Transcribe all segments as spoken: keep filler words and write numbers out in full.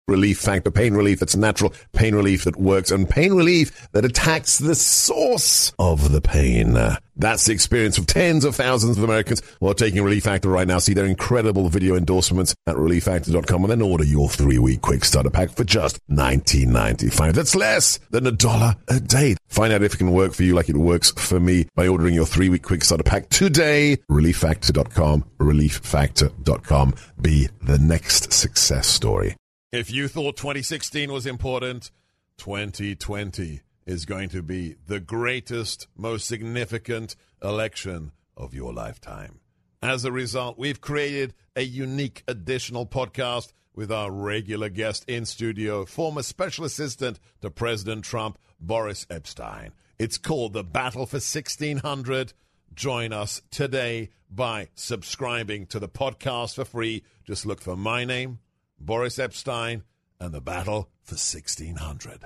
Relief Factor. Pain relief that's natural, pain relief that works, and pain relief that attacks the source of the pain. That's the experience of tens of thousands of Americans who are taking Relief Factor right now. See their incredible video endorsements at relief factor dot com and then order your three-week quick starter pack for just nineteen ninety-five. That's less than a dollar a day. Find out if it can work for you like it works for me by ordering your three-week quick starter pack today. relief factor dot com. relief factor dot com. Be the next success story. If you thought twenty sixteen was important, twenty twenty is going to be the greatest, most significant election of your lifetime. As a result, we've created a unique additional podcast with our regular guest in studio, former special assistant to President Trump, Boris Epshteyn. It's called The Battle for sixteen hundred. Join us today by subscribing to the podcast for free. Just look for my name, Boris Epshteyn, and The Battle for sixteen hundred.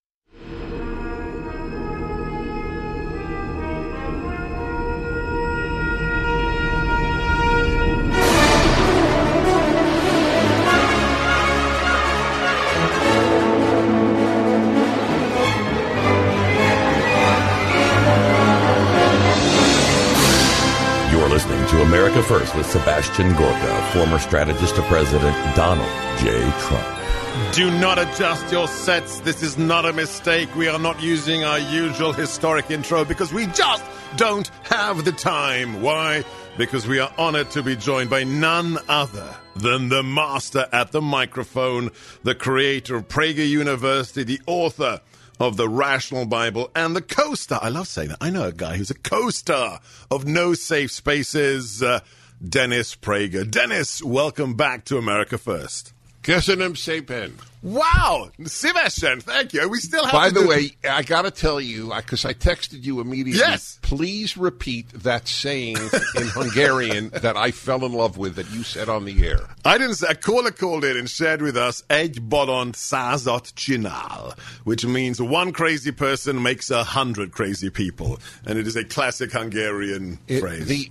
Listening to America First with Sebastian Gorka, former strategist to President Donald J. Trump. Do not adjust your sets. This is not a mistake. We are not using our usual historic intro because we just don't have the time. Why? Because we are honored to be joined by none other than the master at the microphone, the creator of Prager University, the author of the Rational Bible, and the co-star, I love saying that, I know a guy who's a co-star of No Safe Spaces, uh, Dennis Prager. Dennis, welcome back to America First. Kesanim Sepen. Wow! Sebastian, thank you. We still have By to the do- way, I got to tell you, because I texted you immediately, yes. Please repeat that saying in Hungarian that I fell in love with that you said on the air. I didn't say. A caller called in and shared with us Egy bolond százat csinál, which means one crazy person makes a hundred crazy people. And it is a classic Hungarian It, phrase. The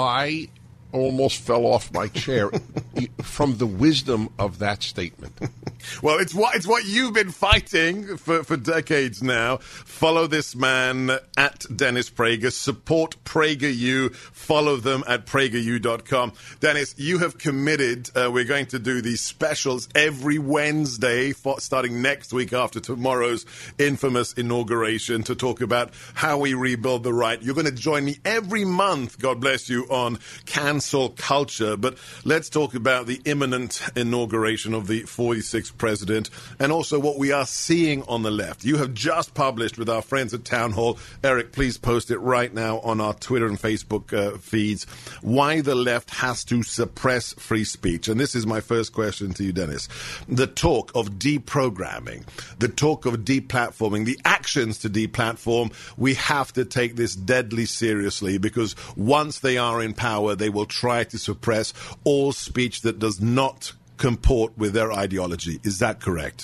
I almost fell off my chair from the wisdom of that statement. Well, it's what it's what you've been fighting for, for decades now. Follow this man at Dennis Prager. Support PragerU. Follow them at prager u dot com. Dennis, you have committed. Uh, we're going to do these specials every Wednesday, for, starting next week after tomorrow's infamous inauguration, to talk about how we rebuild the right. You're going to join me every month, God bless you, on cancel culture. But let's talk about the imminent inauguration of the forty-sixth president, and also what we are seeing on the left. You have just published with our friends at Town Hall, Eric, please post it right now on our Twitter and Facebook uh, feeds, why the left has to suppress free speech. And this is my first question to you, Dennis. The talk of deprogramming, the talk of deplatforming, the actions to deplatform, we have to take this deadly seriously, because once they are in power, they will try to suppress all speech that does not comport with their ideology. Is that correct?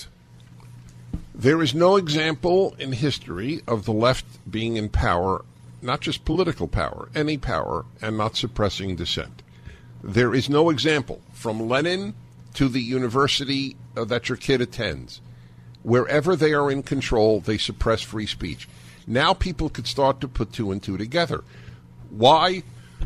There is no example in history of the left being in power, not just political power, any power, and not suppressing dissent. There is no example from Lenin to the university uh, that your kid attends. Wherever they are in control, they suppress free speech. Now people could start to put two and two together. Why,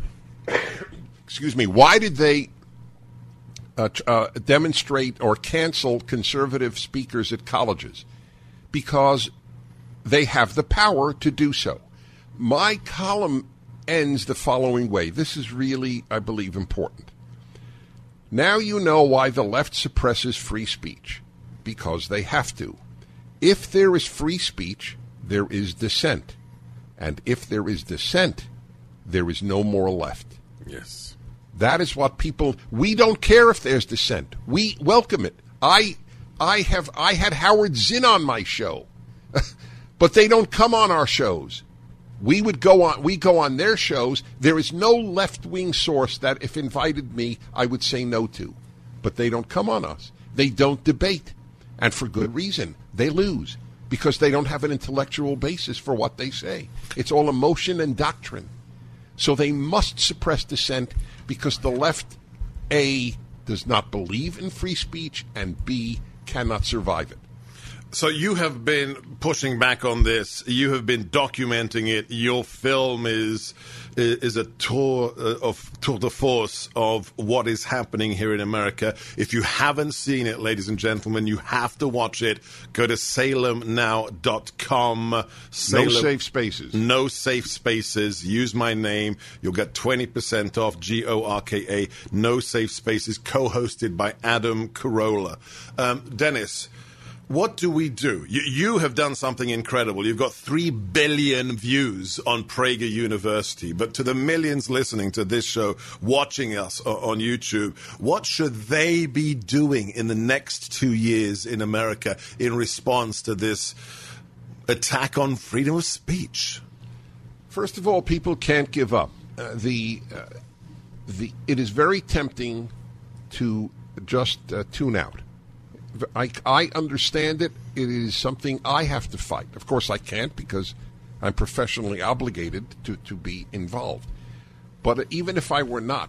excuse me, why did they Uh, uh, demonstrate or cancel conservative speakers at colleges? Because they have the power to do so. My column ends the following way. This is really, I believe, important. Now you know why the left suppresses free speech. Because they have to. If there is free speech, there is dissent. And if there is dissent, there is no more left. Yes. That is what people, we don't care if there's dissent. We welcome it. I I have I had Howard Zinn on my show. But they don't come on our shows. We would go on we go on their shows. There is no left-wing source that if invited me, I would say no to. But they don't come on us. They don't debate. And for good reason. They lose because they don't have an intellectual basis for what they say. It's all emotion and doctrine. So they must suppress dissent because the left, A, does not believe in free speech, and B, cannot survive it. So you have been pushing back on this. You have been documenting it. Your film is is a tour of tour de force of what is happening here in America. If you haven't seen it, ladies and gentlemen, you have to watch it. Go to salem now dot com. Salem, no safe spaces. No safe spaces. Use my name. You'll get twenty percent off. G O R K A. No Safe Spaces. Co-hosted by Adam Carolla. Um, Dennis, what do we do? You, you have done something incredible. You've got three billion views on Prager University. But to the millions listening to this show, watching us on YouTube, what should they be doing in the next two years in America in response to this attack on freedom of speech? First of all, people can't give up. Uh, the, uh, the, it is very tempting to just uh, tune out. I, I understand it. It is something I have to fight. Of course, I can't because I'm professionally obligated to, to be involved. But even if I were not,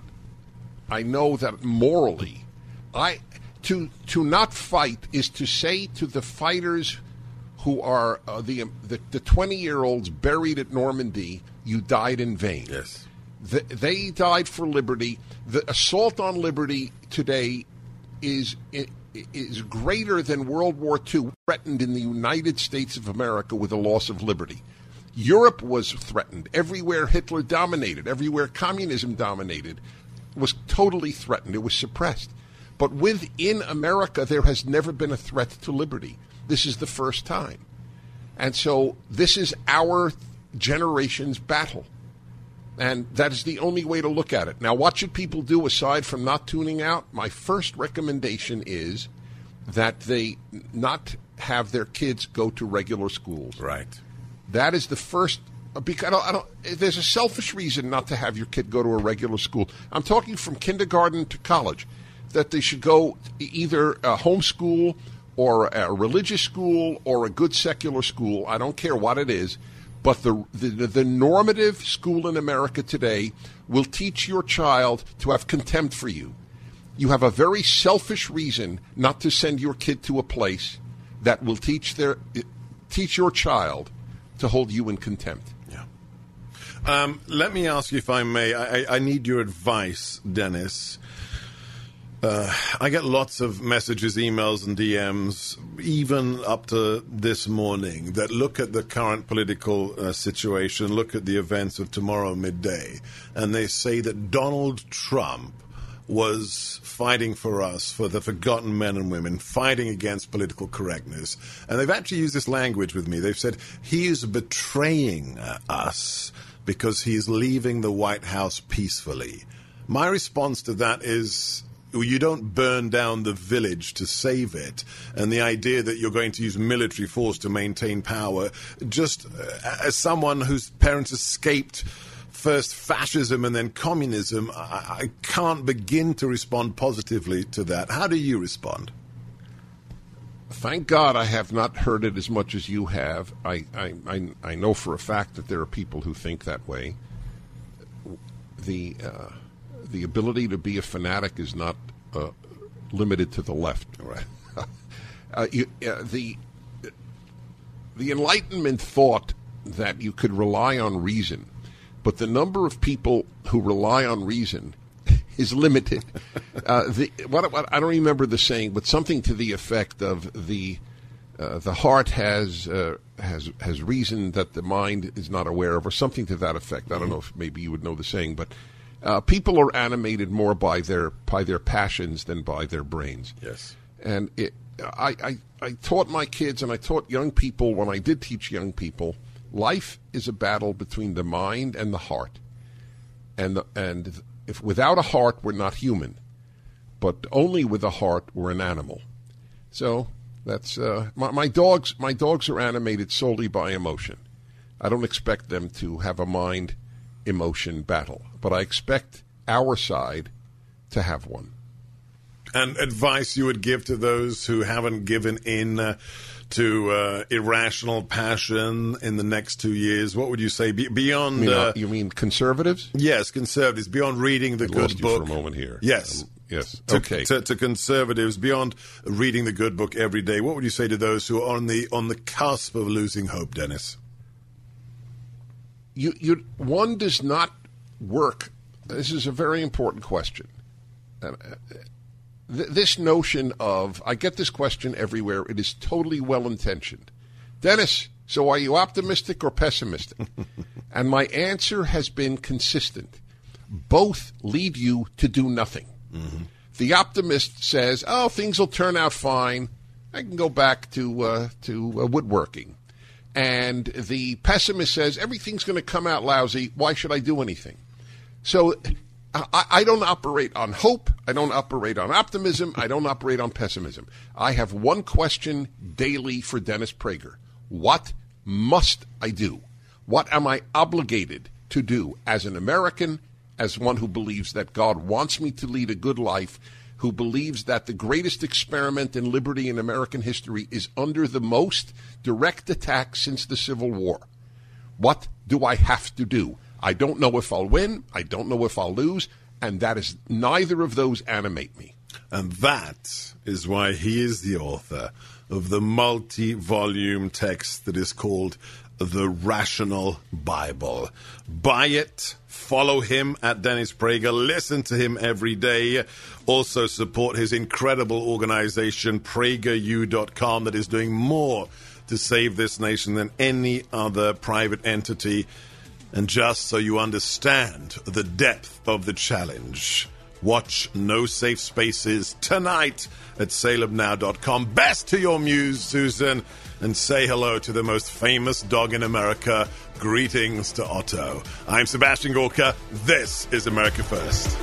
I know that morally, I to to not fight is to say to the fighters who are uh, the the twenty-year-olds buried at Normandy, you died in vain. Yes, the, they died for liberty. The assault on liberty today is. It, is greater than World War Two, threatened in the United States of America with the loss of liberty. Europe was threatened. Everywhere Hitler dominated, everywhere communism dominated, was totally threatened. It was suppressed. But within America, there has never been a threat to liberty. This is the first time. And so this is our generation's battle. And that is the only way to look at it. Now, what should people do aside from not tuning out? My first recommendation is that they not have their kids go to regular schools. Right. That is the first. Because I don't, I don't, there's a selfish reason not to have your kid go to a regular school. I'm talking from kindergarten to college, that they should go either a homeschool or a religious school or a good secular school. I don't care what it is. But the, the the normative school in America today will teach your child to have contempt for you. You have a very selfish reason not to send your kid to a place that will teach their teach your child to hold you in contempt. Yeah. Um, let me ask you, if I may, I, I need your advice, Dennis. Uh, I get lots of messages, emails, and D Ms, even up to this morning, that look at the current political uh, situation, look at the events of tomorrow midday, and they say that Donald Trump was fighting for us, for the forgotten men and women, fighting against political correctness. And they've actually used this language with me. They've said he is betraying uh, us because he is leaving the White House peacefully. My response to that is, you don't burn down the village to save it. And the idea that you're going to use military force to maintain power, just uh, as someone whose parents escaped first fascism and then communism, I, I can't begin to respond positively to that. How do you respond? Thank God I have not heard it as much as you have. I, I, I, I know for a fact that there are people who think that way. The... Uh, The ability to be a fanatic is not uh, limited to the left. Right. uh, you, uh, the the Enlightenment thought that you could rely on reason, but the number of people who rely on reason is limited. uh, the, what, what, I don't remember the saying, but something to the effect of the uh, the heart has uh, has has reason that the mind is not aware of, or something to that effect. I don't know if maybe you would know the saying, but. Uh, people are animated more by their by their passions than by their brains. Yes. And it, I, I, I taught my kids and I taught young people, when I did teach young people, life is a battle between the mind and the heart. And the, and if without a heart, we're not human. But only with a heart, we're an animal. So that's uh, my, my dogs. My dogs are animated solely by emotion. I don't expect them to have a mind emotion battle, but I expect our side to have one. And advice you would give to those who haven't given in uh, to uh, irrational passion in the next two years? What would you say Be- beyond? You, mean, uh, you mean conservatives? Yes, conservatives, beyond reading the I good lost book. you for a moment here. Yes. Um, yes. To, okay. To, to conservatives, beyond reading the good book every day, what would you say to those who are on the on the cusp of losing hope, Dennis? You, you, one does not work. This is a very important question. Uh, th- this notion of, I get this question everywhere. It is totally well-intentioned. Dennis, so are you optimistic or pessimistic? And my answer has been consistent. Both lead you to do nothing. Mm-hmm. The optimist says, oh, things will turn out fine. I can go back to, uh, to uh, woodworking. And the pessimist says, everything's going to come out lousy. Why should I do anything? So I, I don't operate on hope. I don't operate on optimism. I don't operate on pessimism. I have one question daily for Dennis Prager. What must I do? What am I obligated to do as an American, as one who believes that God wants me to lead a good life, who believes that the greatest experiment in liberty in American history is under the most direct attack since the Civil War? What do I have to do? I don't know if I'll win. I don't know if I'll lose. And that is, neither of those animate me. And that is why he is the author of the multi-volume text that is called The Rational Bible. Buy it. Follow him at Dennis Prager. Listen to him every day. Also support his incredible organization, Prager U dot com, that is doing more to save this nation than any other private entity. And just so you understand the depth of the challenge, watch No Safe Spaces tonight at Salem Now dot com. Best to your muse, Susan, and say hello to the most famous dog in America. Greetings to Otto. I'm Sebastian Gorka. This is America First.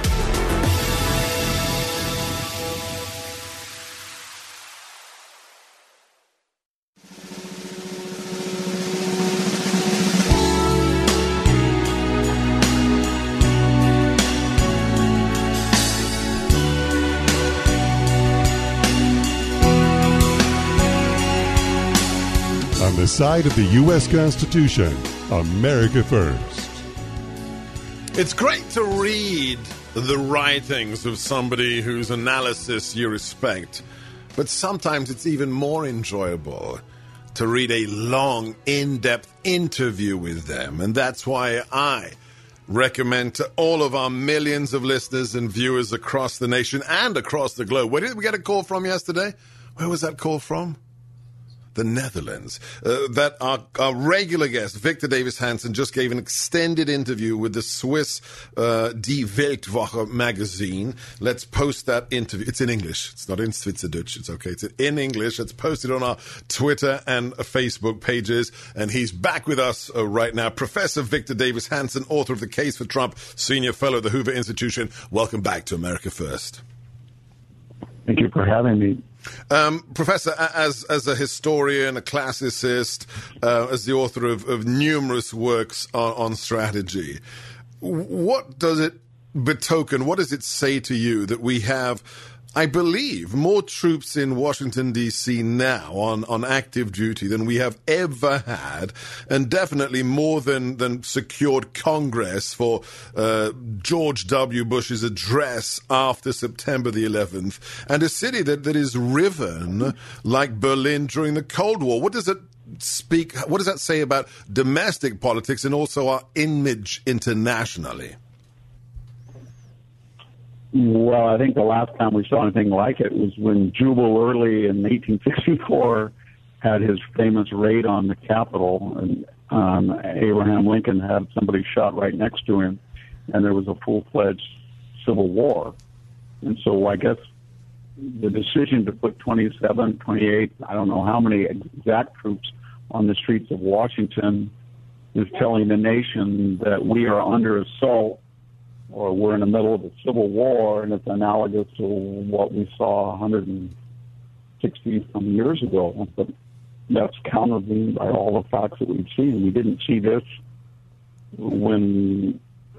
On the side of the U S Constitution, America First. It's great to read the writings of somebody whose analysis you respect, but sometimes it's even more enjoyable to read a long, in-depth interview with them. And that's why I recommend to all of our millions of listeners and viewers across the nation and across the globe. Where did we get a call from yesterday? Where was that call from? The Netherlands. Uh, that our, our regular guest, Victor Davis Hanson, just gave an extended interview with the Swiss uh, Die Weltwoche magazine. Let's post that interview. It's in English. It's not in Schweizerdeutsch. It's okay. It's in English. It's posted on our Twitter and Facebook pages. And he's back with us uh, right now. Professor Victor Davis Hanson, author of The Case for Trump, senior fellow at the Hoover Institution. Welcome back to America First. Thank you for having me. Um, Professor, as as a historian, a classicist, uh, as the author of, of numerous works on, on strategy, what does it betoken, what does it say to you that we have, I believe, more troops in Washington, D C now on, on active duty than we have ever had, and definitely more than, than secured Congress for uh, George W. Bush's address after September the eleventh, and a city that, that is riven like Berlin during the Cold War? What does it speak, what does that say about domestic politics and also our image internationally? Well, I think the last time we saw anything like it was when Jubal Early in eighteen sixty-four had his famous raid on the Capitol, and um, Abraham Lincoln had somebody shot right next to him, and there was a full-fledged civil war. And so I guess the decision to put twenty-seven, twenty-eight, I don't know how many exact troops on the streets of Washington is telling the nation that we are under assault, or we're in the middle of a civil war, and it's analogous to what we saw one hundred sixty some years ago. But that's countered by all the facts that we've seen. We didn't see this when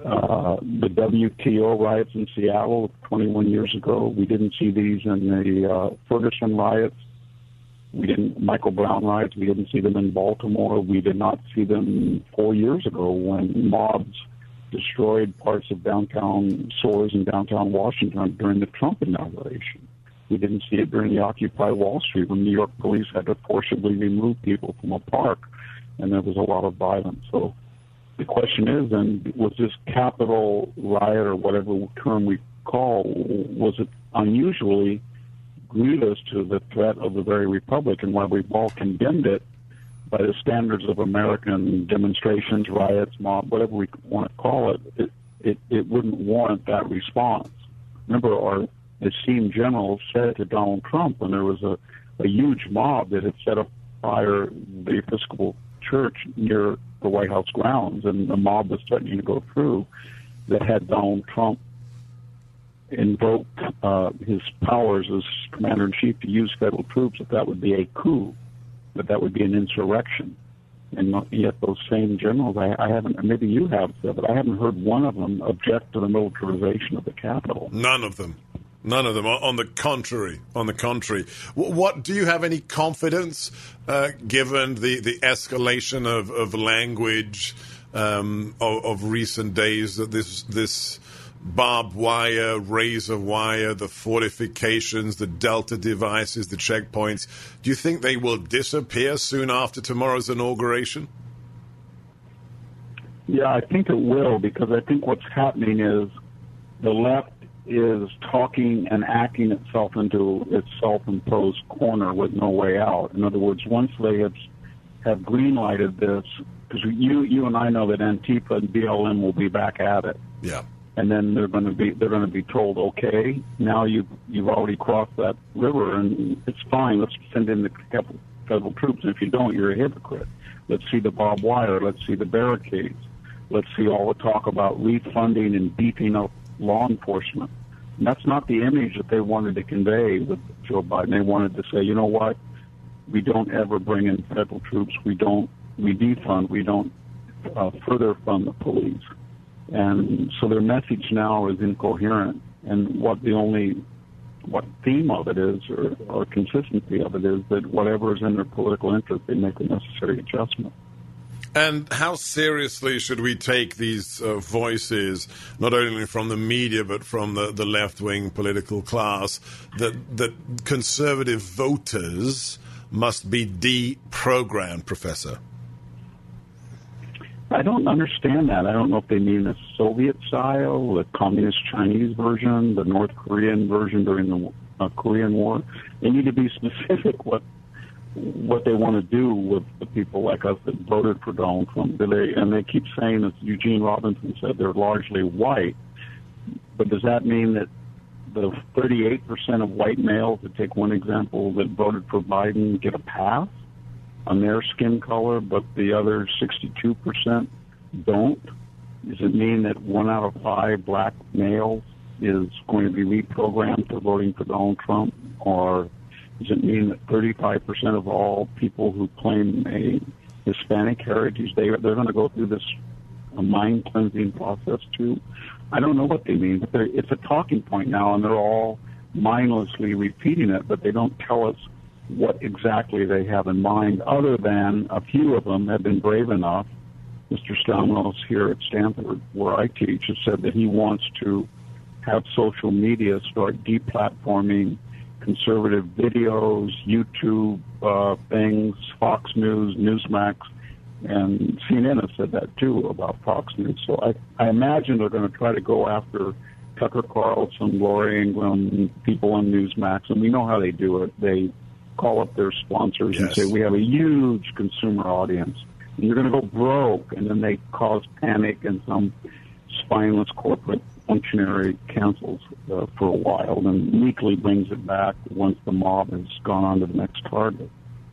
uh, the W T O riots in Seattle twenty-one years ago. We didn't see these in the uh, Ferguson riots. We didn't Michael Brown riots. We didn't see them in Baltimore. We did not see them four years ago when mobs destroyed parts of downtown stores in downtown Washington during the Trump inauguration. We didn't see it during the Occupy Wall Street when New York police had to forcibly remove people from a park, and there was a lot of violence. So the question is, then, was this Capitol riot, or whatever term we call, was it unusually grievous to the threat of the very republic, and why we've all condemned it by the standards of American demonstrations, riots, mob, whatever we want to call it, it, it, it wouldn't warrant that response. Remember, our esteemed general said to Donald Trump when there was a, a huge mob that had set up fire the Episcopal Church near the White House grounds, and the mob was threatening to go through, that had Donald Trump invoke uh, his powers as commander-in-chief to use federal troops, that that would be a coup, that that would be an insurrection. And yet those same generals, I, I haven't, maybe you have, but I haven't heard one of them object to the militarization of the Capitol. None of them. None of them. On the contrary, on the contrary. What, do you have any confidence, uh, given the, the escalation of, of language um, of, of recent days, that this this barbed wire, razor wire, the fortifications, the Delta devices, the checkpoints, do you think they will disappear soon after tomorrow's inauguration? Yeah, I think it will, because I think what's happening is the left is talking and acting itself into its self-imposed corner with no way out. In other words, once they have have green-lighted this, because you you and I know that Antifa and B L M will be back at it. Yeah. And then they're going to be they're going to be told, okay, now you've you've already crossed that river, and it's fine. Let's send in the federal troops. And if you don't, you're a hypocrite. Let's see the barbed wire. Let's see the barricades. Let's see all the talk about refunding and beefing up law enforcement. And that's not the image that they wanted to convey with Joe Biden. They wanted to say, you know what, we don't ever bring in federal troops. We don't, we defund. We don't uh, further fund the police. And so their message now is incoherent. And what the only, what theme of it is, or, or consistency of it is, that whatever is in their political interest, they make the necessary adjustment. And how seriously should we take these uh, voices, not only from the media but from the, the left-wing political class, that that conservative voters must be deprogrammed, Professor? I don't understand that. I don't know if they mean the Soviet style, the communist Chinese version, the North Korean version during the uh, Korean War. They need to be specific what what they want to do with the people like us that voted for Donald Trump. They, and they keep saying, as Eugene Robinson said, they're largely white. But does that mean that the thirty-eight percent of white males, to take one example, that voted for Biden get a pass on their skin color, but the other sixty-two percent don't? Does it mean that one out of five black males is going to be reprogrammed to voting for Donald Trump? Or does it mean that thirty-five percent of all people who claim a Hispanic heritage, they, they're going to go through this uh, mind-cleansing process too? I don't know what they mean, but it's a talking point now, and they're all mindlessly repeating it, but they don't tell us what exactly they have in mind, other than a few of them have been brave enough. Mister Stamos here at Stanford, where I teach, has said that he wants to have social media start deplatforming conservative videos, YouTube uh, things, Fox News, Newsmax, and C N N has said that too about Fox News. So I, I imagine they're going to try to go after Tucker Carlson, Laura Ingraham, people on Newsmax, and we know how they do it. They call up their sponsors yes. and say, we have a huge consumer audience, and you're going to go broke, and then they cause panic, and some spineless corporate functionary cancels uh, for a while and meekly brings it back once the mob has gone on to the next target.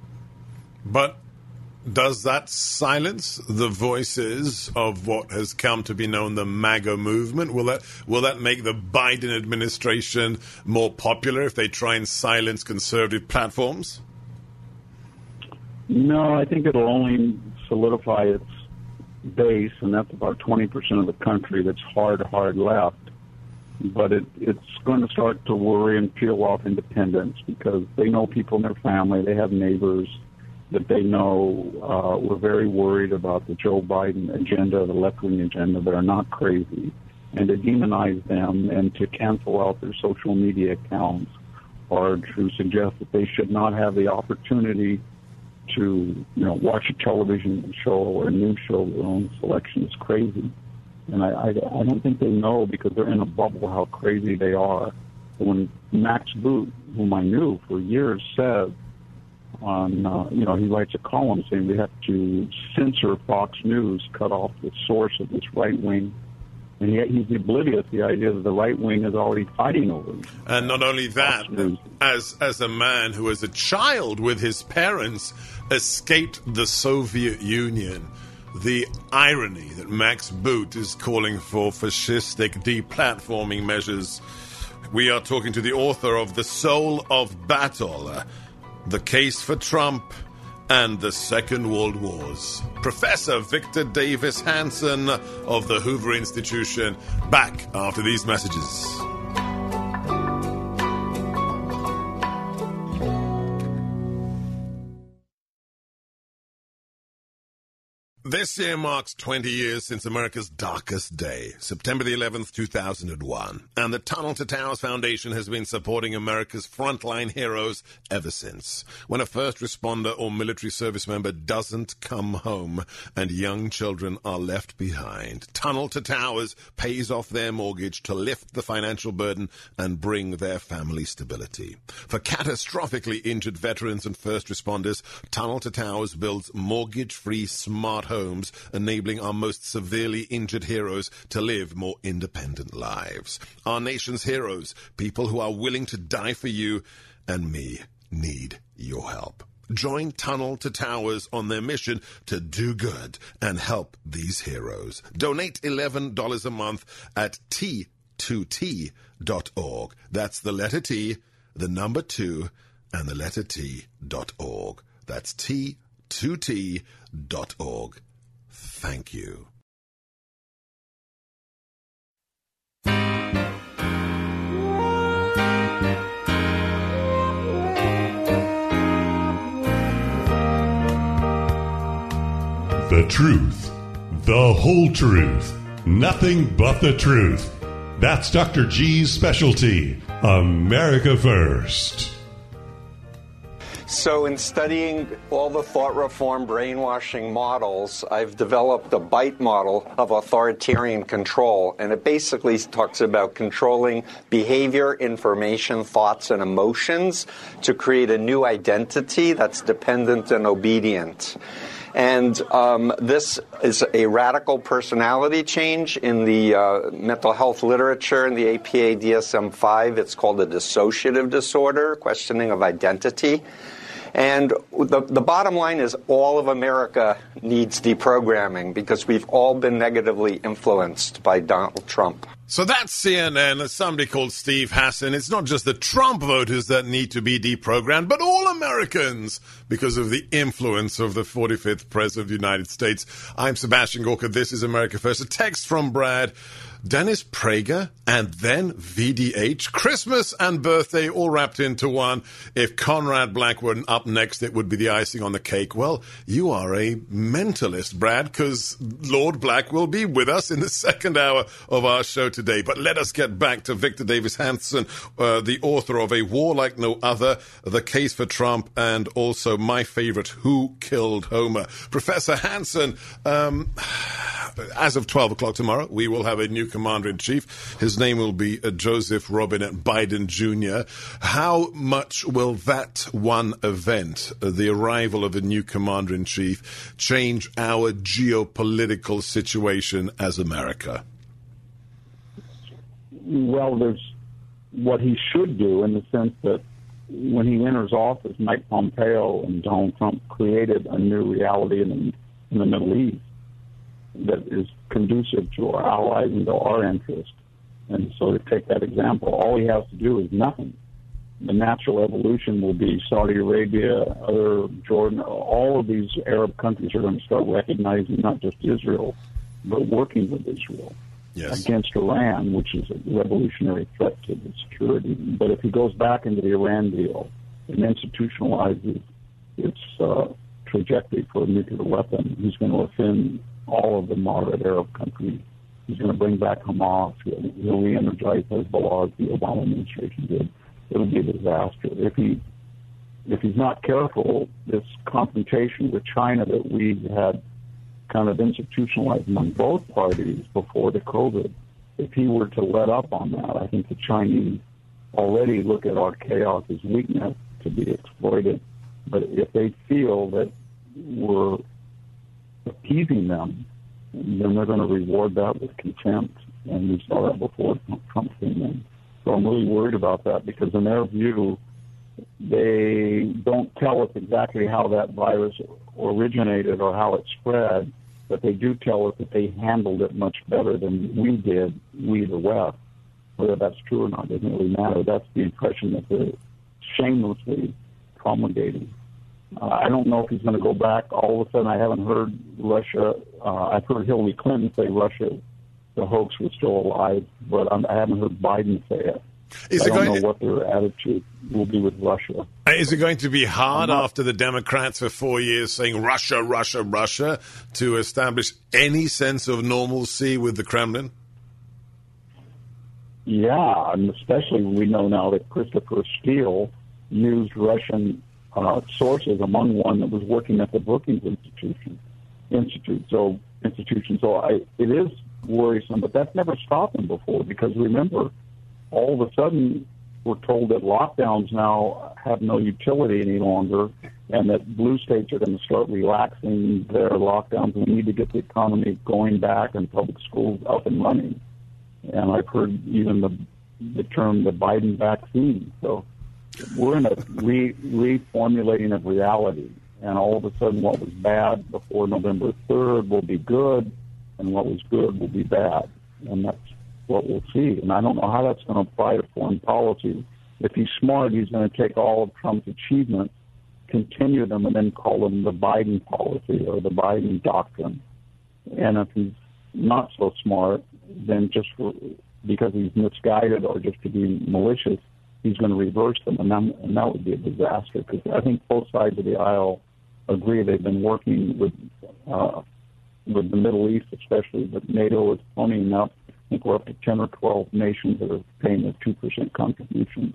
But does that silence the voices of what has come to be known the MAGA movement? Will that will that make the Biden administration more popular if they try and silence conservative platforms? No, I think it'll only solidify its base, and that's about twenty percent of the country that's hard, hard left. But it, it's going to start to worry and peel off independents because they know people in their family, they have neighbors that they know uh, were very worried about the Joe Biden agenda, the left-wing agenda. They're not crazy. And to demonize them and to cancel out their social media accounts or to suggest that they should not have the opportunity to, you know, watch a television show or a news show of their own selection is crazy. And I, I, I don't think they know because they're in a bubble how crazy they are. When Max Boot, whom I knew for years, said on, uh, you know, he writes a column saying we have to censor Fox News, cut off the source of this right wing. And he, he's oblivious to the idea that the right wing is already fighting over him. And not only that, as as a man who as a child with his parents escaped the Soviet Union, the irony that Max Boot is calling for fascistic deplatforming measures. We are talking to the author of The Soul of Battle, uh, The Case for Trump and the Second World Wars. Professor Victor Davis Hanson of the Hoover Institution, back after these messages. This year marks twenty years since America's darkest day, September the eleventh, two thousand one. And the Tunnel to Towers Foundation has been supporting America's frontline heroes ever since. When a first responder or military service member doesn't come home and young children are left behind, Tunnel to Towers pays off their mortgage to lift the financial burden and bring their family stability. For catastrophically injured veterans and first responders, Tunnel to Towers builds mortgage-free smart homes, enabling our most severely injured heroes to live more independent lives. Our nation's heroes, people who are willing to die for you and me, need your help. Join Tunnel to Towers on their mission to do good and help these heroes. Donate eleven dollars a month at T two T dot org. That's the letter T, the number two, and the letter T dot org. That's T two T dot org. Thank you. The truth, the whole truth, nothing but the truth. That's Doctor G's specialty, America First. So in studying all the thought reform brainwashing models, I've developed a BITE model of authoritarian control, and it basically talks about controlling behavior, information, thoughts, and emotions to create a new identity that's dependent and obedient. And um, this is a radical personality change in the uh, mental health literature in the A P A D S M five. It's called a dissociative disorder, questioning of identity. And the, the bottom line is all of America needs deprogramming because we've all been negatively influenced by Donald Trump. So that's C N N, somebody called Steve Hassan. It's not just the Trump voters that need to be deprogrammed, but all Americans because of the influence of the forty-fifth President of the United States. I'm Sebastian Gorka. This is America First. A text from Brad. Dennis Prager, and then V D H. Christmas and birthday all wrapped into one. If Conrad Black were up next, it would be the icing on the cake. Well, you are a mentalist, Brad, because Lord Black will be with us in the second hour of our show today. But let us get back to Victor Davis Hanson, uh, the author of A War Like No Other, The Case for Trump, and also my favorite, Who Killed Homer. Professor Hanson, um, as of twelve o'clock tomorrow, we will have a new Commander-in-Chief. His name will be uh, Joseph Robinette Biden Junior How much will that one event, uh, the arrival of a new Commander-in-Chief, change our geopolitical situation as America? Well, there's what he should do in the sense that when he enters office, Mike Pompeo and Donald Trump created a new reality in the, in the Middle East that is conducive to our allies and to our interest. And so to take that example, all he has to do is nothing. the natural evolution will be Saudi Arabia, other Jordan, all of these Arab countries are going to start recognizing not just Israel, but working with Israel yes. against Iran, which is a revolutionary threat to the security. But if he goes back into the Iran deal and institutionalizes its uh, trajectory for a nuclear weapon, he's going to offend all of the moderate Arab countries. He's going to bring back Hamas. He'll, he'll re-energize Hezbollah as the Obama administration did. It'll be a disaster. If he if he's not careful, this confrontation with China that we had kind of institutionalized among both parties before the COVID, if he were to let up on that, I think the Chinese already look at our chaos as weakness to be exploited. But if they feel that we're appeasing them, then they're going to reward that with contempt. And we saw that before Trump came in. So I'm really worried about that because in their view, they don't tell us exactly how that virus originated or how it spread, but they do tell us that they handled it much better than we did, we the West. Whether that's true or not doesn't really matter. That's the impression that they're shamelessly promulgating. Uh, I don't know if he's going to go back. All of a sudden, I haven't heard Russia. Uh, I've heard Hillary Clinton say Russia, the hoax was still alive, but I'm, I haven't heard Biden say it. Is I it don't going know what their attitude will be with Russia. Is it going to be hard not, after the Democrats for four years saying Russia, Russia, Russia to establish any sense of normalcy with the Kremlin? Yeah, and especially we know now that Christopher Steele used Russian uh, sources, among one that was working at the Brookings Institution. Institute. So institution. So I, it is worrisome, but that's never stopped them before because remember, all of a sudden we're told that lockdowns now have no utility any longer and that blue states are going to start relaxing their lockdowns. We need to get the economy going back and public schools up and running. And I've heard even the the term the Biden vaccine. So we're in a re, reformulating of reality. And all of a sudden what was bad before November third will be good, and what was good will be bad. And that's what we'll see. And I don't know how that's going to apply to foreign policy. If he's smart, he's going to take all of Trump's achievements, continue them, and then call them the Biden policy or the Biden doctrine. And if he's not so smart, then just for, because he's misguided or just to be malicious, he's going to reverse them, and, then, and that would be a disaster. Because I think both sides of the aisle agree they've been working with uh, with the Middle East, especially, but NATO is ponying up. I think we're up to ten or twelve nations that are paying a two percent contribution.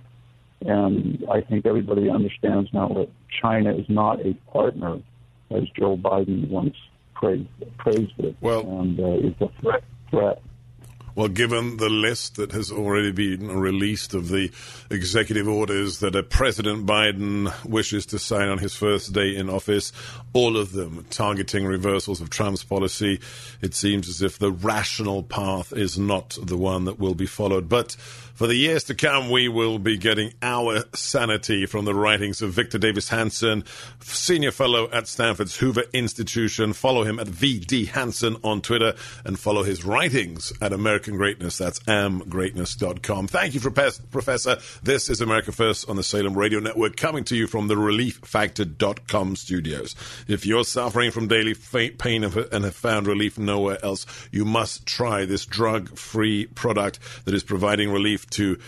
And I think everybody understands now that China is not a partner, as Joe Biden once praised, praised it, well, and uh, it's a threat. threat. Well, given the list that has already been released of the executive orders that uh, President Biden wishes to sign on his first day in office, all of them targeting reversals of Trump's policy, it seems as if the rational path is not the one that will be followed. But for the years to come, we will be getting our sanity from the writings of Victor Davis Hanson, senior fellow at Stanford's Hoover Institution. Follow him at V D Hanson on Twitter and follow his writings at American Greatness. That's am greatness dot com. Thank you, Professor. This is America First on the Salem Radio Network, coming to you from the relief factor dot com studios. If you're suffering from daily pain and have found relief nowhere else, you must try this drug-free product that is providing relief to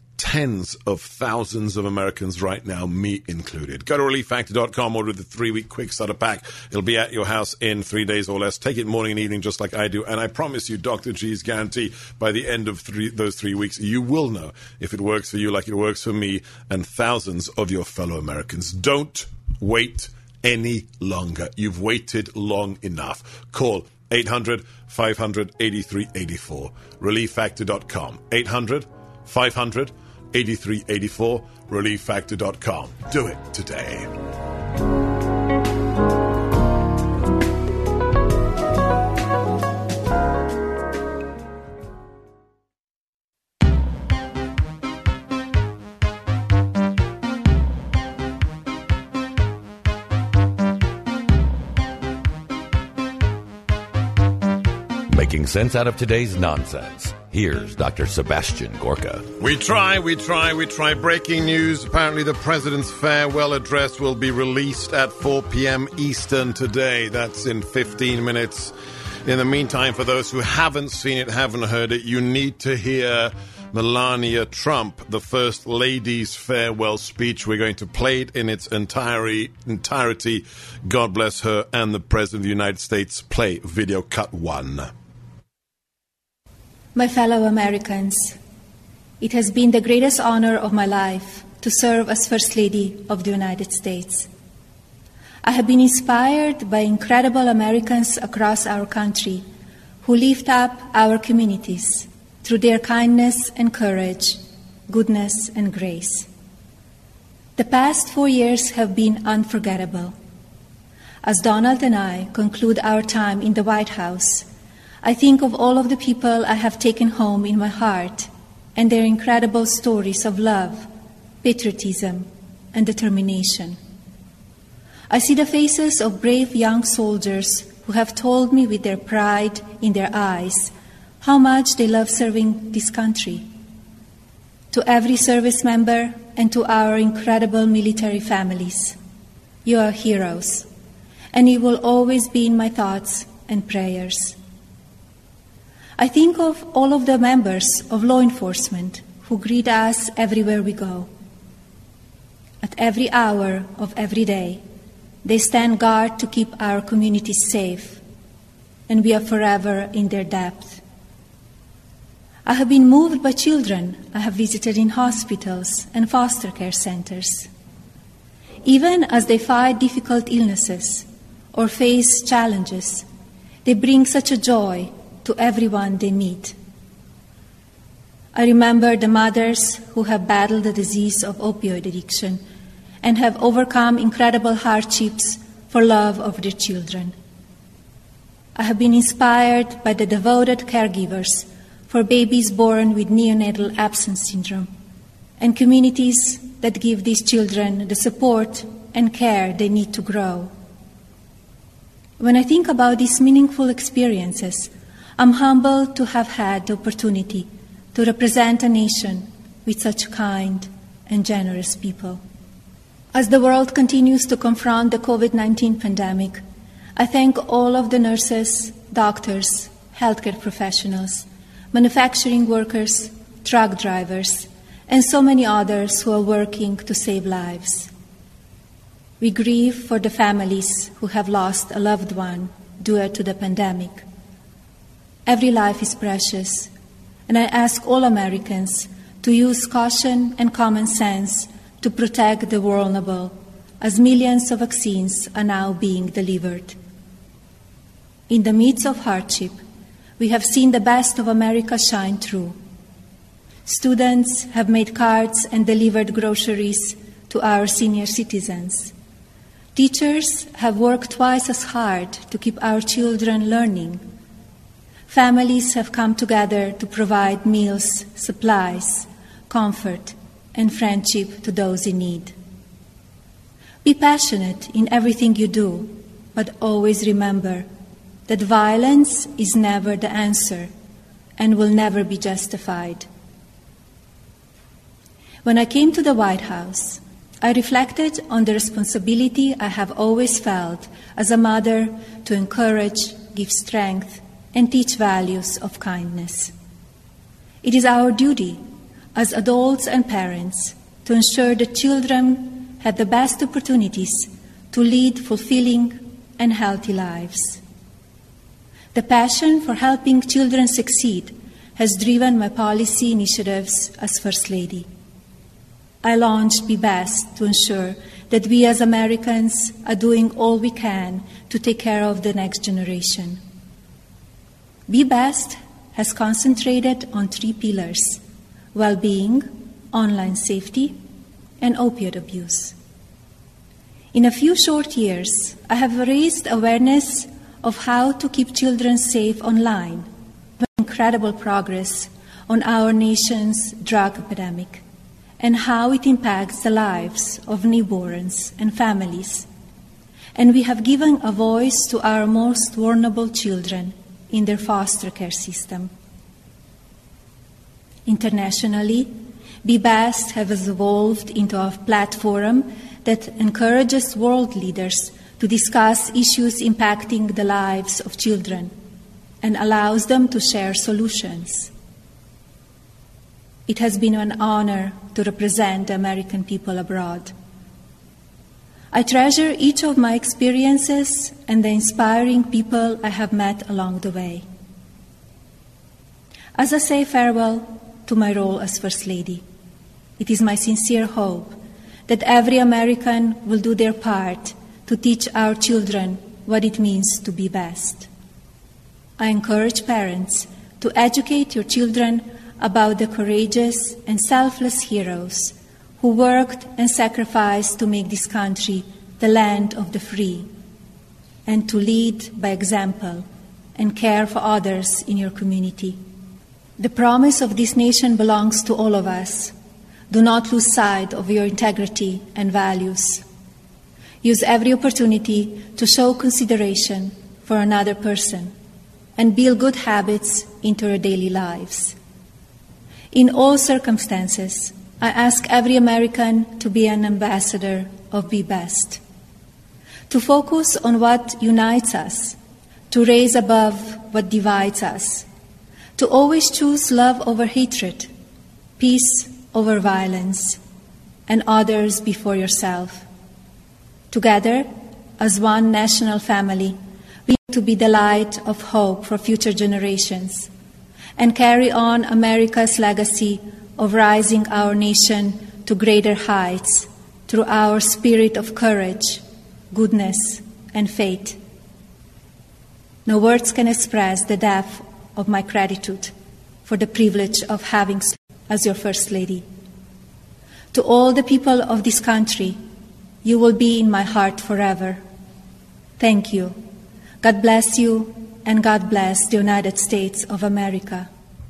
tens of thousands of Americans right now, me included. Go to relief factor dot com, order the three-week quick starter pack. It'll be at your house in three days or less. Take it morning and evening just like I do. And I promise you, Doctor G's guarantee, by the end of three, those three weeks, you will know if it works for you like it works for me and thousands of your fellow Americans. Don't wait any longer. You've waited long enough. Call eight hundred, five hundred, eighty-three eighty-four. relief factor dot com. eight hundred, five hundred, eighty-three eighty-four. relief factor dot com. Do it today. Making sense out of today's nonsense. Here's Doctor Sebastian Gorka. We try, we try, we try. Breaking news. Apparently the president's farewell address will be released at four p.m. Eastern today. That's in fifteen minutes. In the meantime, for those who haven't seen it, haven't heard it, you need to hear Melania Trump, the First Lady's farewell speech. We're going to play it in its entirety. entirety. God bless her, and the President of the United States. Play video cut one. My fellow Americans, it has been the greatest honor of my life to serve as First Lady of the United States. I have been inspired by incredible Americans across our country who lift up our communities through their kindness and courage, goodness and grace. The past four years have been unforgettable. As Donald and I conclude our time in the White House, I think of all of the people I have taken home in my heart and their incredible stories of love, patriotism, and determination. I see the faces of brave young soldiers who have told me with their pride in their eyes how much they love serving this country. To every service member and to our incredible military families, you are heroes, and you will always be in my thoughts and prayers. I think of all of the members of law enforcement who greet us everywhere we go. At every hour of every day, they stand guard to keep our communities safe, and we are forever in their debt. I have been moved by children I have visited in hospitals and foster care centers. Even as they fight difficult illnesses or face challenges, they bring such a joy to everyone they meet. I remember the mothers who have battled the disease of opioid addiction and have overcome incredible hardships for love of their children. I have been inspired by the devoted caregivers for babies born with neonatal absence syndrome and communities that give these children the support and care they need to grow. When I think about these meaningful experiences, I'm humbled to have had the opportunity to represent a nation with such kind and generous people. As the world continues to confront the COVID nineteen pandemic, I thank all of the nurses, doctors, healthcare professionals, manufacturing workers, truck drivers, and so many others who are working to save lives. We grieve for the families who have lost a loved one due to the pandemic. Every life is precious, and I ask all Americans to use caution and common sense to protect the vulnerable, as millions of vaccines are now being delivered. In the midst of hardship, we have seen the best of America shine through. Students have made cards and delivered groceries to our senior citizens. Teachers have worked twice as hard to keep our children learning. Families have come together to provide meals, supplies, comfort, and friendship to those in need. Be passionate in everything you do, but always remember that violence is never the answer and will never be justified. When I came to the White House, I reflected on the responsibility I have always felt as a mother to encourage, give strength, and teach values of kindness. It is our duty as adults and parents to ensure that children have the best opportunities to lead fulfilling and healthy lives. The passion for helping children succeed has driven my policy initiatives as First Lady. I launched Be Best to ensure that we as Americans are doing all we can to take care of the next generation. Be Best has concentrated on three pillars: well-being, online safety, and opioid abuse. In a few short years, I have raised awareness of how to keep children safe online, with incredible progress on our nation's drug epidemic, and how it impacts the lives of newborns and families. And we have given a voice to our most vulnerable children in their foster care system. Internationally, Be Best has evolved into a platform that encourages world leaders to discuss issues impacting the lives of children and allows them to share solutions. It has been an honor to represent the American people abroad. I treasure each of my experiences and the inspiring people I have met along the way. As I say farewell to my role as First Lady, it is my sincere hope that every American will do their part to teach our children what it means to be best. I encourage parents to educate your children about the courageous and selfless heroes who worked and sacrificed to make this country the land of the free, and to lead by example and care for others in your community. The promise of this nation belongs to all of us. Do not lose sight of your integrity and values. Use every opportunity to show consideration for another person and build good habits into your daily lives. In all circumstances, I ask every American to be an ambassador of Be Best, to focus on what unites us, to raise above what divides us, to always choose love over hatred, peace over violence, and others before yourself. Together, as one national family, we need to be the light of hope for future generations and carry on America's legacy of rising our nation to greater heights through our spirit of courage, goodness, and faith. No words can express the depth of my gratitude for the privilege of having served as your First Lady. To all the people of this country, you will be in my heart forever. Thank you. God bless you, and God bless the United States of America.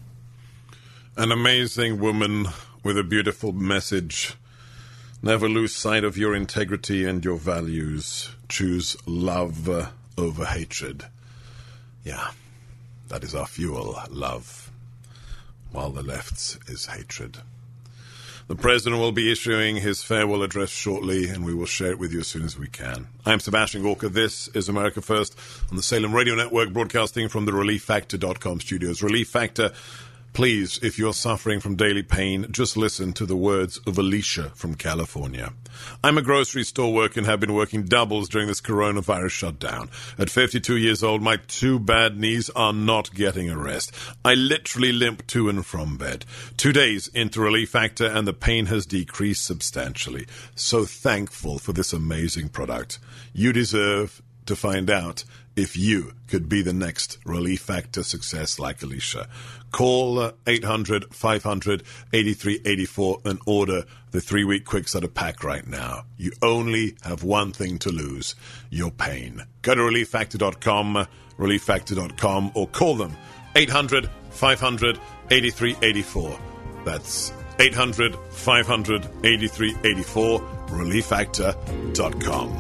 An amazing woman with a beautiful message. Never lose sight of your integrity and your values. Choose love uh, over hatred. Yeah, that is our fuel, love, while the left's is hatred. The President will be issuing his farewell address shortly, and we will share it with you as soon as we can. I'm Sebastian Gorka. This is America First on the Salem Radio Network, broadcasting from the relief factor dot com studios. Relief Factor, please, if you're suffering from daily pain, just listen to the words of Alicia from California. I'm a grocery store worker and have been working doubles during this coronavirus shutdown. At fifty-two years old, my two bad knees are not getting a rest. I literally limp to and from bed. Two days into Relief Factor and the pain has decreased substantially. So thankful for this amazing product. You deserve to find out if you could be the next Relief Factor success like Alicia. Call uh, eight hundred, five hundred, eighty-three eighty-four and order the three-week quick starter pack right now. You only have one thing to lose, your pain. Go to relief factor dot com, relief factor dot com, or call them eight hundred, five hundred, eighty-three eighty-four. That's eight hundred, five hundred, eighty-three eighty-four, relief factor dot com.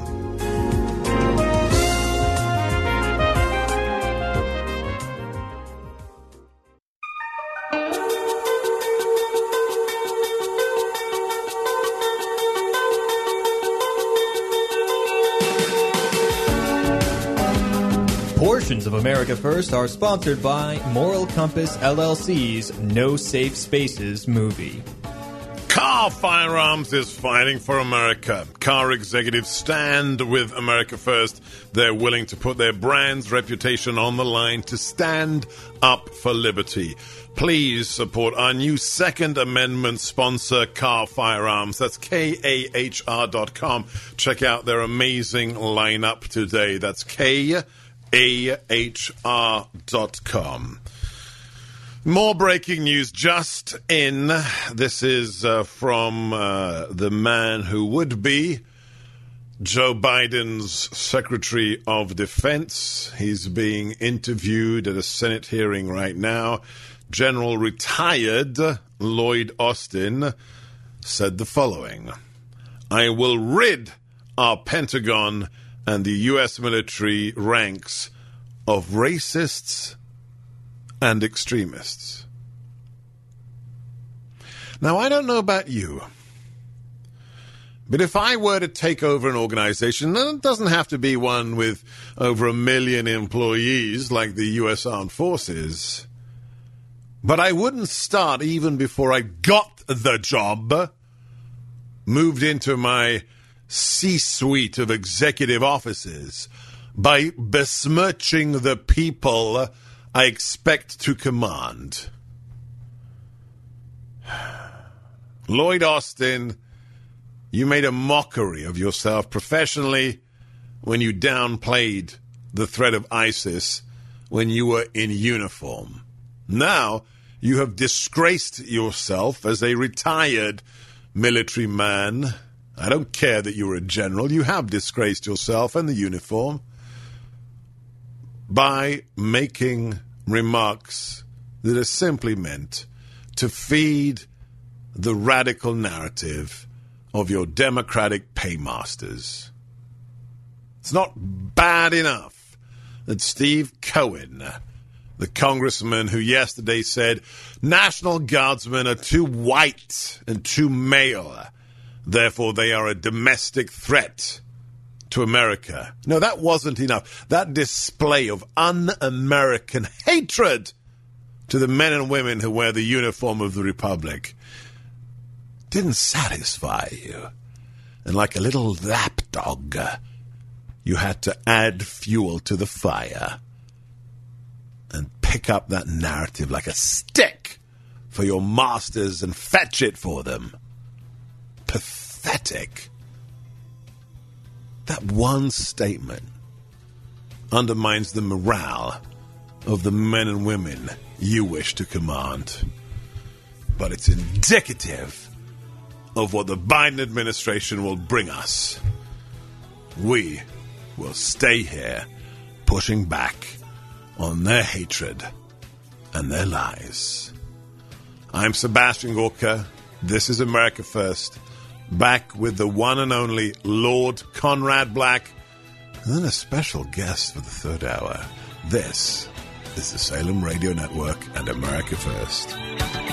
Portions of America First are sponsored by Moral Compass L L C's No Safe Spaces movie. Car Firearms is fighting for America. Car executives stand with America First. They're willing to put their brand's reputation on the line to stand up for liberty. Please support our new Second Amendment sponsor, Car Firearms. That's K A H R dot com. Check out their amazing lineup today. That's K A H R dot com. More breaking news just in. This is uh, from uh, the man who would be Joe Biden's Secretary of Defense. He's being interviewed at a Senate hearing right now. General retired Lloyd Austin said the following: I will rid our Pentagon and the U S military ranks of racists and extremists. Now, I don't know about you, but if I were to take over an organization, and it doesn't have to be one with over a million employees like the U S Armed Forces, but I wouldn't start even before I got the job, moved into my C-suite of executive offices, by besmirching the people I expect to command. Lloyd Austin, you made a mockery of yourself professionally when you downplayed the threat of ISIS when you were in uniform. Now you have disgraced yourself as a retired military man. I don't care that you were a general. You have disgraced yourself and the uniform by making remarks that are simply meant to feed the radical narrative of your Democratic paymasters. It's not bad enough that Steve Cohen, the congressman who yesterday said National Guardsmen are too white and too male, therefore they are a domestic threat to America. No, that wasn't enough. That display of un-American hatred to the men and women who wear the uniform of the Republic didn't satisfy you. And like a little lapdog, you had to add fuel to the fire and pick up that narrative like a stick for your masters and fetch it for them. Pathetic. That one statement undermines the morale of the men and women you wish to command. But it's indicative of what the Biden administration will bring us. We will stay here pushing back on their hatred and their lies. I'm Sebastian Gorka. This is America First. Back with the one and only Lord Conrad Black, and then a special guest for the third hour. This is the Salem Radio Network and America First.